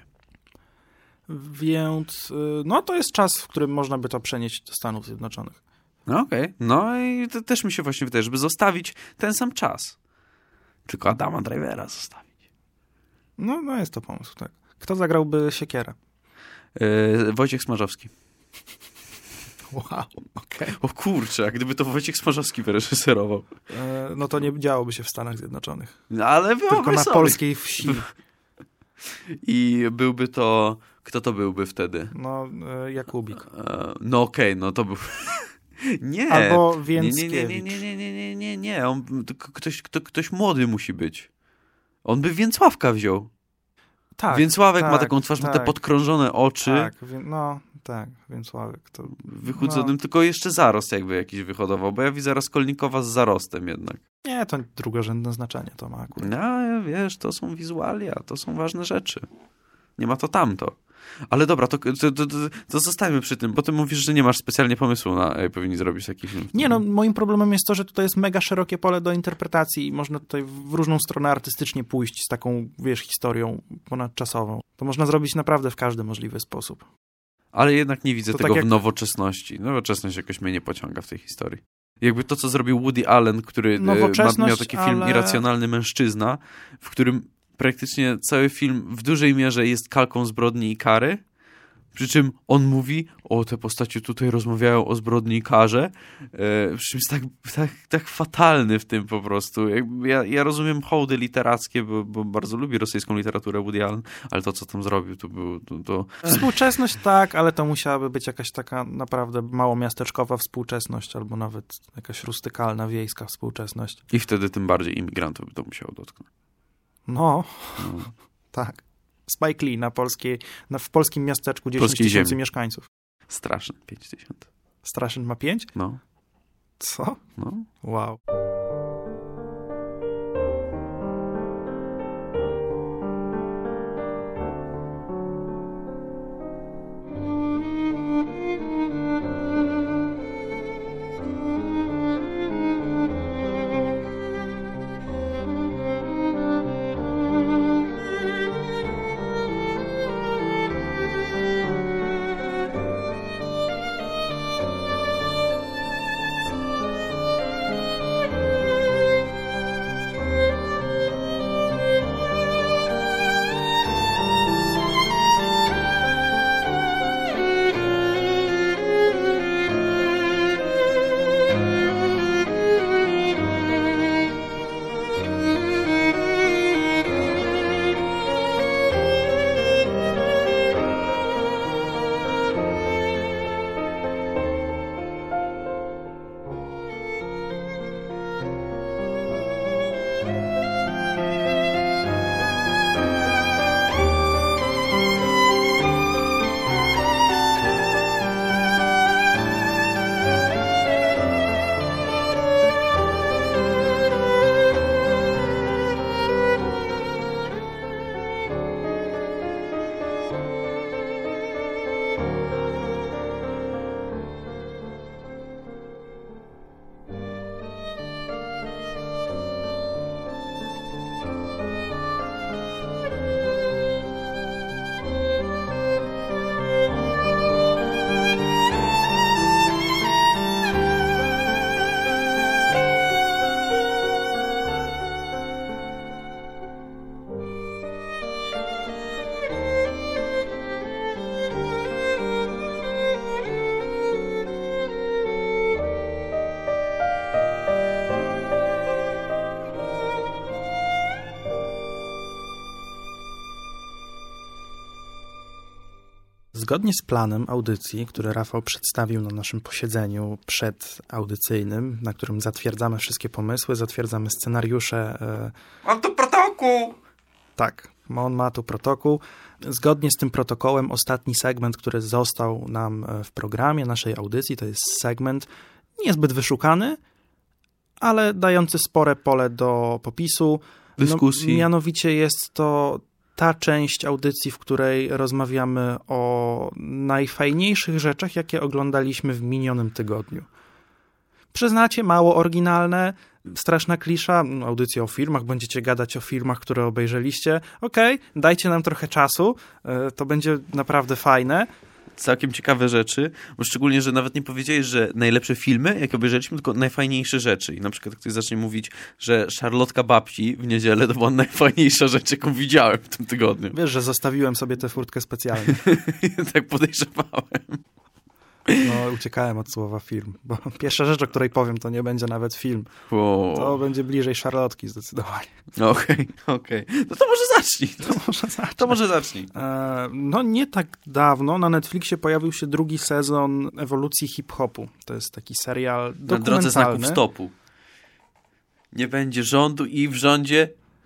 Więc no to jest czas, w którym można by to przenieść do Stanów Zjednoczonych. No okej. Okay. No i to też mi się właśnie wydaje, żeby zostawić ten sam czas. Tylko Adama Drivera zostawić. No, no jest to pomysł, tak. Kto zagrałby Siekierę? Yy, Wojciech Smarzowski. Wow, okej. Okay. O kurczę, a gdyby to Wojciech Smarzowski wyreżyserował. E, no to nie działoby się w Stanach Zjednoczonych. No, ale tylko na sobie. polskiej wsi. I byłby to... Kto to byłby wtedy? No, e, Jakubik. E, no okej, okay, no to był... nie. Albo Więckiewicz. Nie, nie, nie, nie, nie, nie, nie, nie. On, ktoś, kto, ktoś młody musi być. On by Więcławka wziął. Tak, Więcławek tak, ma taką twarz, tak, ma te podkrążone oczy. Tak, no tak, Więcławek. To, Wychudzonym, no. tylko jeszcze zarost jakby jakiś wyhodował, bo ja widzę Raskolnikowa z zarostem jednak. Nie, to drugorzędne znaczenie to ma akurat. No, wiesz, to są wizualia, to są ważne rzeczy. Nie ma to tamto. Ale dobra, to, to, to, to zostańmy przy tym, bo ty mówisz, że nie masz specjalnie pomysłu na jak powinni zrobić taki film. Nie, no moim problemem jest to, że tutaj jest mega szerokie pole do interpretacji i można tutaj w różną stronę artystycznie pójść z taką, wiesz, historią ponadczasową. To można zrobić naprawdę w każdy możliwy sposób. Ale jednak nie widzę to tego tak jak... w nowoczesności. Nowoczesność jakoś mnie nie pociąga w tej historii. Jakby to, co zrobił Woody Allen, który miał taki film ale... Irracjonalny mężczyzna, w którym praktycznie cały film w dużej mierze jest kalką Zbrodni i kary, przy czym on mówi, o te postacie tutaj rozmawiają o zbrodni i karze, e, przy czym jest tak, tak, tak fatalny w tym po prostu. Jakby ja, ja rozumiem hołdy literackie, bo, bo bardzo lubię rosyjską literaturę Woody Allen, ale to, co tam zrobił, to było... To, to... Współczesność tak, ale to musiałaby być jakaś taka naprawdę mało miasteczkowa współczesność, albo nawet jakaś rustykalna, wiejska współczesność. I wtedy tym bardziej imigrantów by to musiało dotknąć. No, no. tak. Spike Lee na polskiej, na, w polskim miasteczku dziesięć tysięcy mieszkańców. Straszny, pięć tysięcy. Straszny ma pięć? No. Co? No. Wow. Zgodnie z planem audycji, który Rafał przedstawił na naszym posiedzeniu przedaudycyjnym, na którym zatwierdzamy wszystkie pomysły, zatwierdzamy scenariusze. Mam tu protokół! Tak, on ma tu protokół. Zgodnie z tym protokołem ostatni segment, który został nam w programie naszej audycji, to jest segment niezbyt wyszukany, ale dający spore pole do popisu. Dyskusji. No, mianowicie jest to ta część audycji, w której rozmawiamy o najfajniejszych rzeczach, jakie oglądaliśmy w minionym tygodniu. Przyznacie, mało oryginalne, straszna klisza, audycja o filmach, będziecie gadać o filmach, które obejrzeliście. Okej, okay, dajcie nam trochę czasu, to będzie naprawdę fajne. Całkiem ciekawe rzeczy, bo szczególnie, że nawet nie powiedziałeś, że najlepsze filmy, jak obejrzeliśmy, tylko najfajniejsze rzeczy. I na przykład ktoś zacznie mówić, że Szarlotka Babci w niedzielę to była najfajniejsza rzecz, jaką widziałem w tym tygodniu. Wiesz, że zostawiłem sobie tę furtkę specjalnie. Tak podejrzewałem. No, uciekałem od słowa film, bo pierwsza rzecz, o której powiem, to nie będzie nawet film. Wow. To będzie bliżej Szarlotki zdecydowanie. Okej, okay, okej. Okay. No to może zacznij. To, to może zacznij. To może zacznij. E, no nie tak dawno na Netflixie pojawił się drugi sezon ewolucji hip-hopu. To jest taki serial dokumentalny. Na drodze znaków stopu. Nie będzie rządu i w rządzie...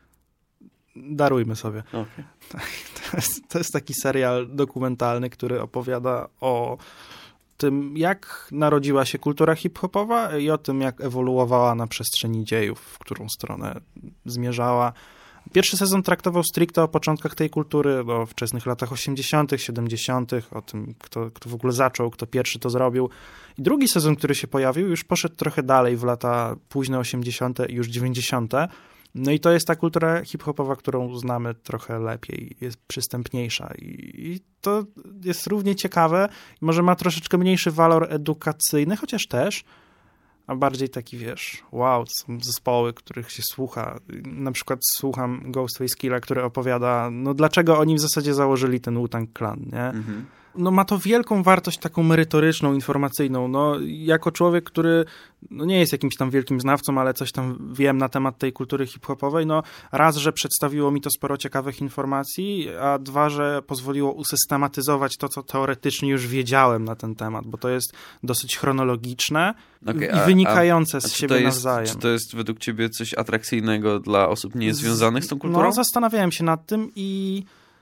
Darujmy sobie. Okay. To jest, to jest taki serial dokumentalny, który opowiada o tym, jak narodziła się kultura hip-hopowa i o tym, jak ewoluowała na przestrzeni dziejów, w którą stronę zmierzała. Pierwszy sezon traktował stricte o początkach tej kultury, o wczesnych latach osiemdziesiątych, siedemdziesiątych, o tym, kto, kto w ogóle zaczął, kto pierwszy to zrobił. I drugi sezon, który się pojawił, już poszedł trochę dalej w lata późne osiemdziesiąte i już dziewięćdziesiąte. No i to jest ta kultura hip-hopowa, którą znamy trochę lepiej, jest przystępniejsza i, i to jest równie ciekawe. Może ma troszeczkę mniejszy walor edukacyjny, chociaż też, a bardziej taki, wiesz, wow, to są zespoły, których się słucha. Na przykład słucham Ghostface Killa, który opowiada, no dlaczego oni w zasadzie założyli ten Wu-Tang Clan, nie? Mhm. No ma to wielką wartość taką merytoryczną, informacyjną. No jako człowiek, który no, nie jest jakimś tam wielkim znawcą, ale coś tam wiem na temat tej kultury hip-hopowej, no raz, że przedstawiło mi to sporo ciekawych informacji, a dwa, że pozwoliło usystematyzować to, co teoretycznie już wiedziałem na ten temat, bo to jest dosyć chronologiczne okay, a, i wynikające a, a z siebie jest, nawzajem. Czy to jest według ciebie coś atrakcyjnego dla osób niezwiązanych z tą kulturą? No zastanawiałem się nad tym i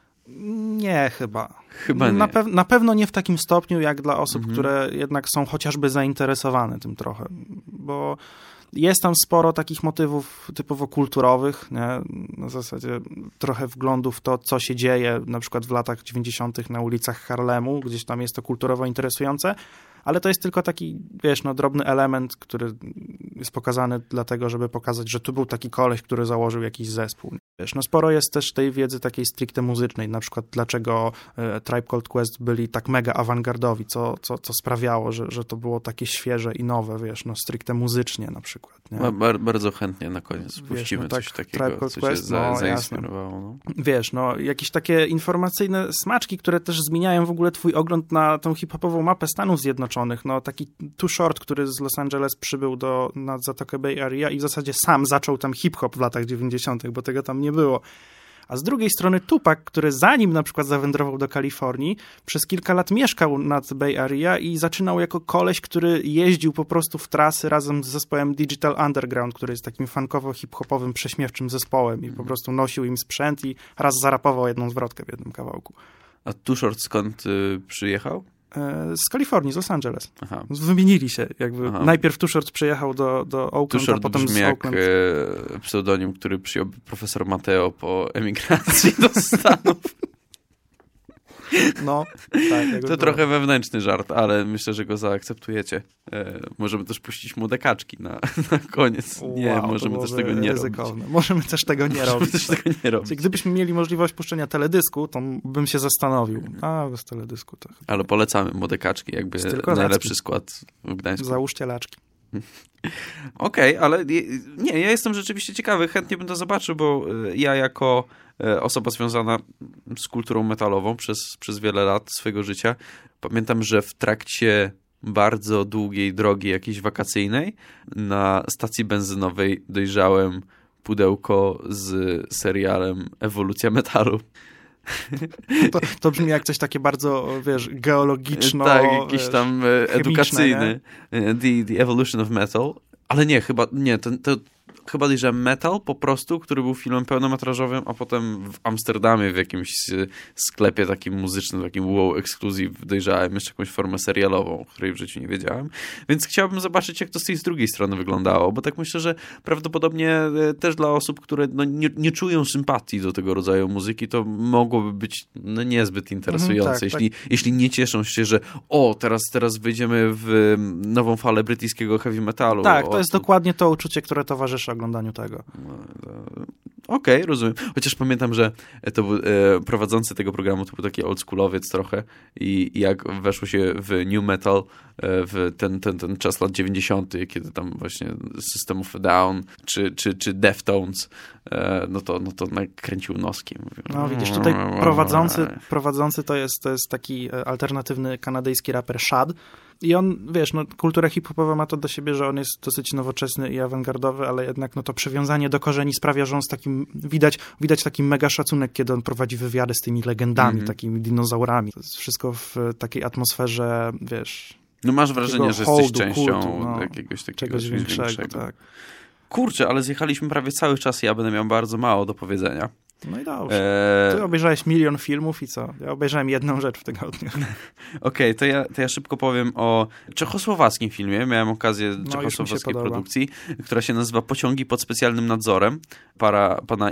nie, chyba. Chyba nie. Na, pew- na pewno nie w takim stopniu, jak dla osób, mhm. które jednak są chociażby zainteresowane tym trochę, bo jest tam sporo takich motywów typowo kulturowych, nie? Na zasadzie trochę wglądu w to, co się dzieje na przykład w latach dziewięćdziesiątych na ulicach Harlemu, gdzieś tam jest to kulturowo interesujące, ale to jest tylko taki, wiesz, no drobny element, który jest pokazany dlatego, żeby pokazać, że tu był taki koleś, który założył jakiś zespół. Wiesz, no sporo jest też tej wiedzy takiej stricte muzycznej, na przykład dlaczego e, Tribe Called Quest byli tak mega awangardowi, co, co, co sprawiało, że, że to było takie świeże i nowe, wiesz, no stricte muzycznie na przykład. Nie? Bar- bardzo chętnie na koniec puścimy no tak, coś takiego, co Quest, się za, no, zainspirowało. No. Wiesz, no jakieś takie informacyjne smaczki, które też zmieniają w ogóle twój ogląd na tą hip-hopową mapę Stanów Zjednoczonych. No taki Too Short, który z Los Angeles przybył do, na Zatokę Bay Area i w zasadzie sam zaczął tam hip-hop w latach dziewięćdziesiątych, bo tego tam nie było. A z drugiej strony Tupac, który zanim na przykład zawędrował do Kalifornii, przez kilka lat mieszkał nad Bay Area i zaczynał jako koleś, który jeździł po prostu w trasy razem z zespołem Digital Underground, który jest takim funkowo-hip-hopowym, prześmiewczym zespołem i po prostu nosił im sprzęt i raz zarapował jedną zwrotkę w jednym kawałku. A Too Short skąd y, przyjechał? Z Kalifornii, z Los Angeles. Aha. Wymienili się. Jakby najpierw Too Short przyjechał do, do Oakland, a potem brzmi z jak Oakland. E, pseudonim, który przyjął profesor Mateo po emigracji do Stanów. No, tak. To było. Trochę wewnętrzny żart, ale myślę, że go zaakceptujecie. E, możemy też puścić młode kaczki na, na koniec. Nie, wow, możemy też tego nie ryzykowne. robić. Możemy też tego nie możemy robić. Też tego nie robić. Czyli gdybyśmy mieli możliwość puszczenia teledysku, to bym się zastanowił. A, bez teledysku to chyba. Ale polecamy młode kaczki, jakby najlepszy laczki. Skład w Gdańsku. Załóżcie laczki. Okej, okay, ale nie, ja jestem rzeczywiście ciekawy, chętnie bym to zobaczył, bo ja jako osoba związana z kulturą metalową przez, przez wiele lat swojego życia, pamiętam, że w trakcie bardzo długiej drogi jakiejś wakacyjnej na stacji benzynowej dojrzałem pudełko z serialem Ewolucja Metalu. To, to brzmi jak coś takie bardzo, wiesz, geologiczno... Tak, jakiś tam edukacyjny. The, the Evolution of Metal. Ale nie, chyba, nie, to, to chyba że Metal po prostu, który był filmem pełnometrażowym, a potem w Amsterdamie w jakimś sklepie takim muzycznym, takim wow exclusive dojrzałem jeszcze jakąś formę serialową, o której w życiu nie wiedziałem. Więc chciałbym zobaczyć, jak to z tej z drugiej strony wyglądało, bo tak myślę, że prawdopodobnie też dla osób, które no, nie, nie czują sympatii do tego rodzaju muzyki, to mogłoby być no, niezbyt interesujące, mhm, tak, jeśli, tak. jeśli nie cieszą się, że o, teraz, teraz wejdziemy w nową falę brytyjskiego heavy metalu. Tak, o, to jest to... dokładnie to uczucie, które towarzyszy oglądaniu tego. Okej, okay, rozumiem. Chociaż pamiętam, że to był, e, prowadzący tego programu to był taki oldschoolowiec trochę i, i jak weszło się w new metal, e, w ten, ten, ten czas lat dziewięćdziesiątych, kiedy tam właśnie System of a Down czy, czy, czy Deftones, e, no, to, no to nakręcił noskiem. No widzisz, tutaj prowadzący, prowadzący to jest, to jest taki alternatywny kanadyjski raper Shad. I on, wiesz, no, kultura hip-hopowa ma to do siebie, że on jest dosyć nowoczesny i awangardowy, ale jednak no, to przywiązanie do korzeni sprawia, że on z takim, widać, widać taki mega szacunek, kiedy on prowadzi wywiady z tymi legendami, mm-hmm. takimi dinozaurami. To jest wszystko w takiej atmosferze, wiesz... No masz wrażenie, że jesteś częścią kultu, no, jakiegoś takiego czegoś większego, większego. Tak. Kurczę, ale zjechaliśmy prawie cały czas i ja będę miał bardzo mało do powiedzenia. No i dobrze. Ty obejrzałeś milion filmów i co? Ja obejrzałem jedną rzecz w tygodniu. Okej, okay, to, ja, to ja szybko powiem o czechosłowackim filmie. Miałem okazję no, czechosłowackiej produkcji, która się nazywa Pociągi pod specjalnym nadzorem. Para, pana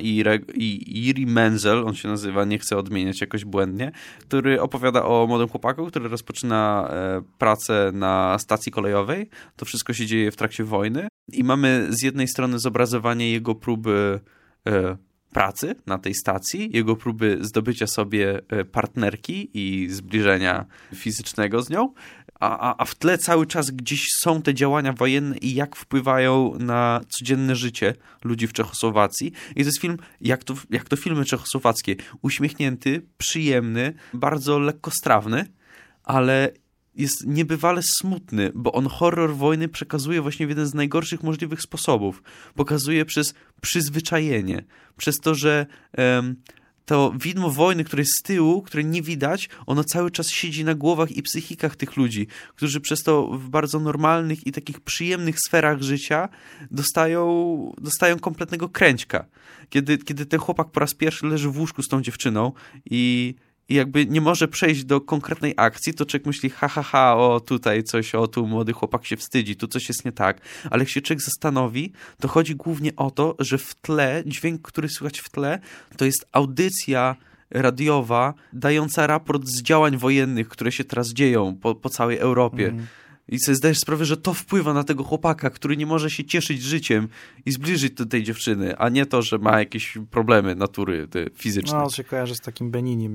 Jiří Menzel, on się nazywa, nie chcę odmieniać jakoś błędnie, który opowiada o młodym chłopaku, który rozpoczyna e, pracę na stacji kolejowej. To wszystko się dzieje w trakcie wojny i mamy z jednej strony zobrazowanie jego próby e, pracy na tej stacji, jego próby zdobycia sobie partnerki i zbliżenia fizycznego z nią, a, a, a w tle cały czas gdzieś są te działania wojenne i jak wpływają na codzienne życie ludzi w Czechosłowacji. I to jest film, jak to, jak to filmy czechosłowackie, uśmiechnięty, przyjemny, bardzo lekkostrawny, ale jest niebywale smutny, bo on horror wojny przekazuje właśnie w jeden z najgorszych możliwych sposobów. Pokazuje przez przyzwyczajenie, przez to, że um, to widmo wojny, które jest z tyłu, które nie widać, ono cały czas siedzi na głowach i psychikach tych ludzi, którzy przez to w bardzo normalnych i takich przyjemnych sferach życia dostają, dostają kompletnego kręćka. Kiedy, kiedy ten chłopak po raz pierwszy leży w łóżku z tą dziewczyną i I jakby nie może przejść do konkretnej akcji, to człowiek myśli, ha, ha, ha, o tutaj coś, o tu młody chłopak się wstydzi, tu coś jest nie tak. Ale jak się człowiek zastanowi, to chodzi głównie o to, że w tle, dźwięk, który słychać w tle, to jest audycja radiowa dająca raport z działań wojennych, które się teraz dzieją po, po całej Europie. Mm. I sobie zdajesz sprawę, że to wpływa na tego chłopaka, który nie może się cieszyć życiem i zbliżyć do tej dziewczyny, a nie to, że ma jakieś problemy natury fizyczne. No, to się kojarzy z takim Beninim.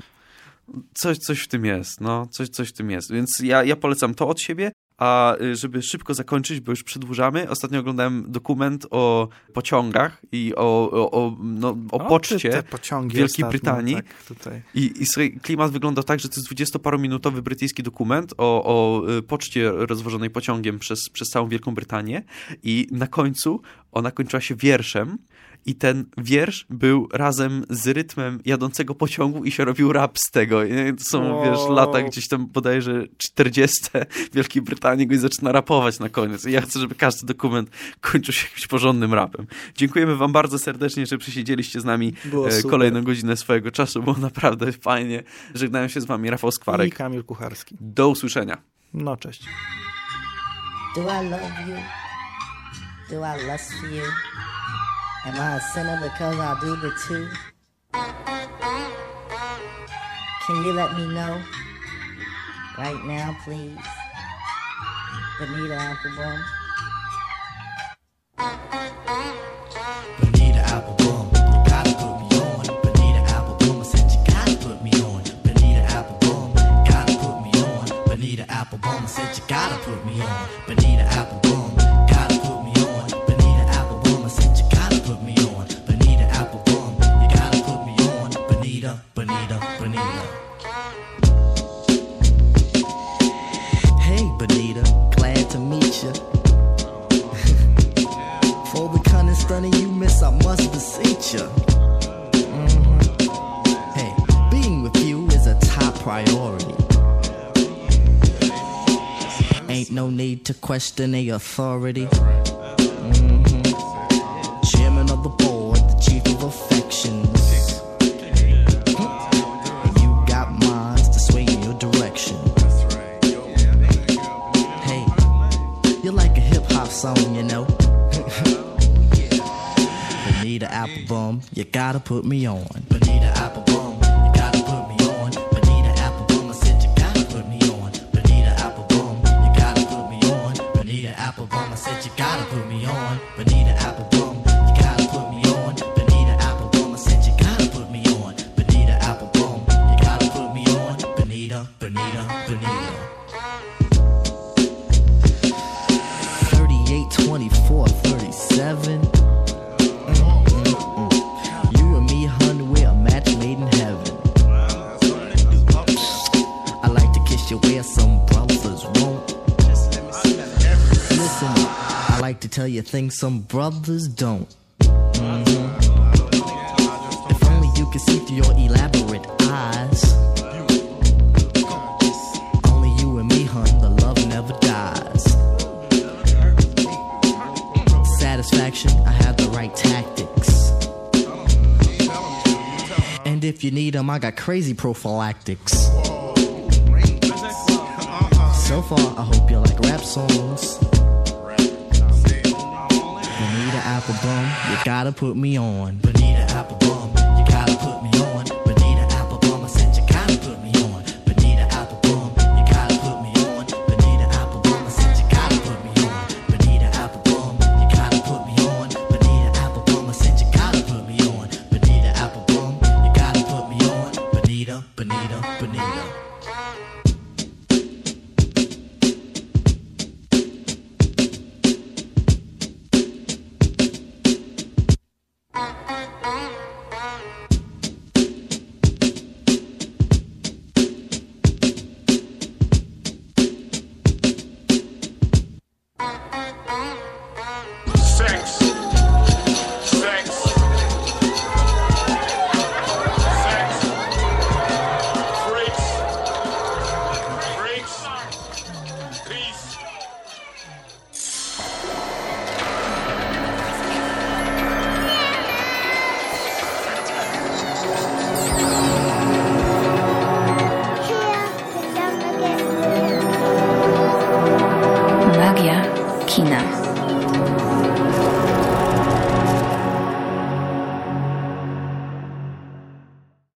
Coś, coś w tym jest, no, coś, coś w tym jest. Więc ja, ja polecam to od siebie, a żeby szybko zakończyć, bo już przedłużamy, ostatnio oglądałem dokument o pociągach i o, o, o, no, o poczcie w Wielkiej Brytanii. Tak, tutaj. I, i słuchaj, klimat wygląda tak, że to jest dwudziestoparominutowy brytyjski dokument o, o poczcie rozwożonej pociągiem przez, przez całą Wielką Brytanię i na końcu ona kończyła się wierszem. I ten wiersz był razem z rytmem jadącego pociągu i się robił rap z tego. I to są, wow. wiesz, lata gdzieś tam bodajże czterdzieste Wielkiej Brytanii, i zaczyna rapować na koniec. I ja chcę, żeby każdy dokument kończył się jakimś porządnym rapem. Dziękujemy wam bardzo serdecznie, że przysiedzieliście z nami kolejną godzinę swojego czasu. Było naprawdę fajnie. Żegnają się z wami Rafał Skwarek i Kamil Kucharski. Do usłyszenia. No, cześć. Do I love you? Do I lust for you? Am I a sinner because I do the two? Can you let me know right now, please? Bonita Applebum. Bonita Applebum, you gotta put me on. Bonita Applebum, I said you gotta put me on. Bonita Applebum, gotta put me on. Bonita Applebum, I said you gotta put me on. Bonita Applebum, gotta put me on. Bonita Applebum, I said you gotta put me on. Bonita Applebum, you gotta put me on. Bonita, Bonita, Bonita. Hey Bonita, glad to meet you. to question a authority. Mm-hmm. Chairman of the board, the chief of affections. You got minds to sway in your direction. Hey, you're like a hip-hop song, you know. Bonita Applebum, you gotta put me on. Bonita Applebum, you gotta put me on. Bonita Applebum, I said you gotta put me on. Bonita Applebum, you gotta put me on. Bonita Applebum, I said you gotta put me on. Bonita Applebum, you gotta put me on. Bonita Applebum, I said you gotta put me on. Bonita Applebum, you gotta put me on. Bonita, Bonita, Bonita. thirty-eight, twenty-four, thirty-seven. Where some brothers won't. Listen, I like to tell you things some brothers don't. Mm-hmm. If only you could see through your elaborate eyes. Only you and me, hun, the love never dies. Satisfaction, I have the right tactics. And if you need them, I got crazy prophylactics. So far, I hope you like rap songs. Bonita Applebum, you gotta put me on. Bonita Applebum.